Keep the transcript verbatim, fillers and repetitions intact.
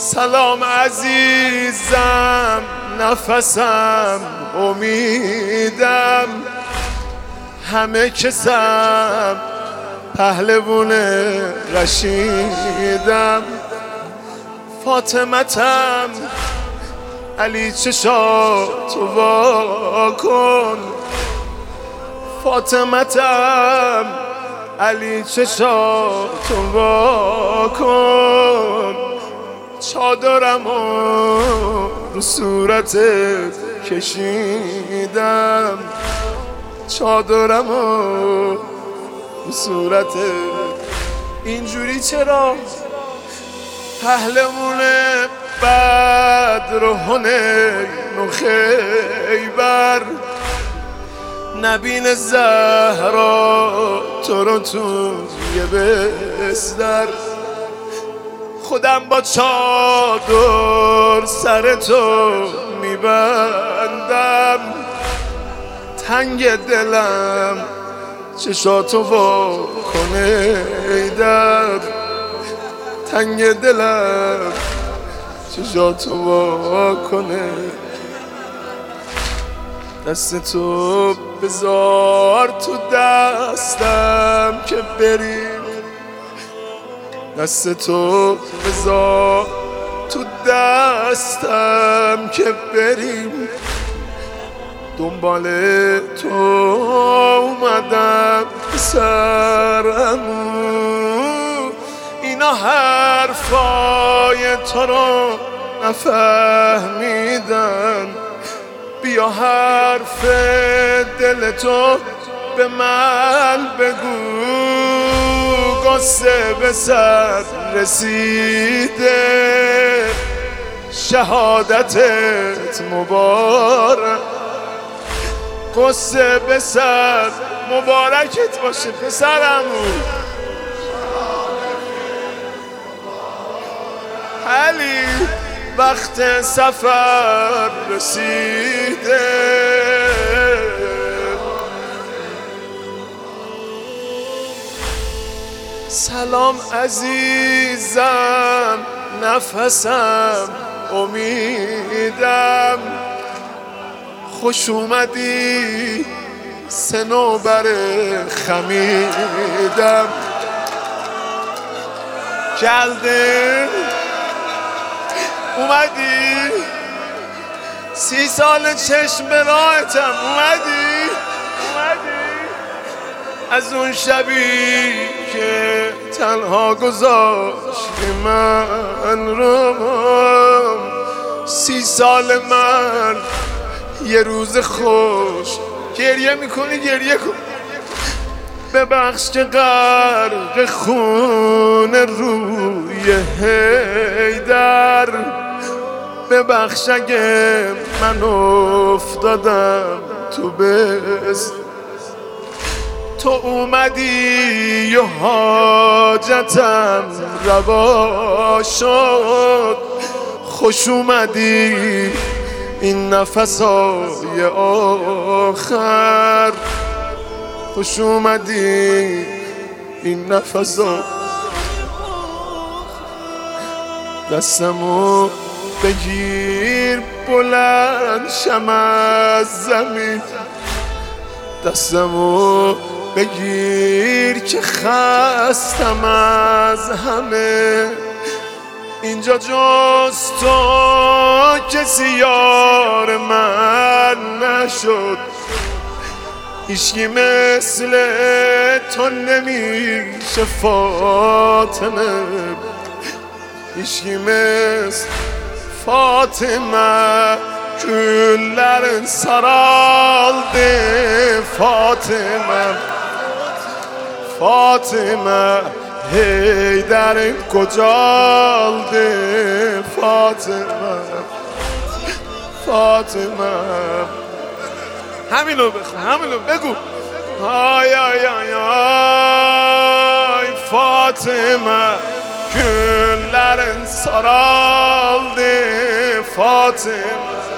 سلام عزیزم، نفسم، امیدم، همه کسم، پهلوون رشیدم. فاطمتم، علی چشاتو وا کن. فاطمتم، علی چشاتو وا کن. چادرمو رو صورتت کشیدم. چادرمو رو صورتت. اینجوری چرا؟ پهلوون بدر و حنین و خیبر، نبین زهرا تو رو توی بستر. خودم با چادر سر تو میبندم. تنگ دلم چشاتو وا کنه ای در. تنگ دلم چشاتو وا کنه. دست تو بذار تو دستم که بریم. دست تو بذار تو دستم که بریم. دنبال تو اومدم سرمو. اینا حرفای تو رو نفهمیدن. بیا حرف دل تو به من بگو. قصه به سر رسیده، شهادتت مبارک. قصه به سر مبارکت باشه پسرمون. علی وقت سفر رسیده. سلام عزیزم، نفسم، امیدم. خوش اومدی صنوبر خمیدم. جلده اومدی، سی سال چشم به راهتم. اومدی اومدی از اون شبی که تنها گذاشتی من رو. سی سال من یه روز خوش. گریه میکنی گریه کن. ببخش که غرق خون روی حیدر. ببخش اگه من افتادم تو بست. تو اومدی و حاجتم روا شد. خوش اومدی این نفسای آخر. خوش اومدی این نفسا. دستمو بگیر بلند شم از زمین. دستمو بگیر که خستم از همه. اینجا جز تو کسی یار من نشد. هیچکی مثل تو نمیشه فاطمه. هیچکی مثل Fatıma küllerin saraldı. Fatıma Fatıma Heyder'in kocaldı. Fatıma Fatıma همینو بخون همینو بگو. آی آی آی آی Fatıma Küllerin saraldı. Fatıma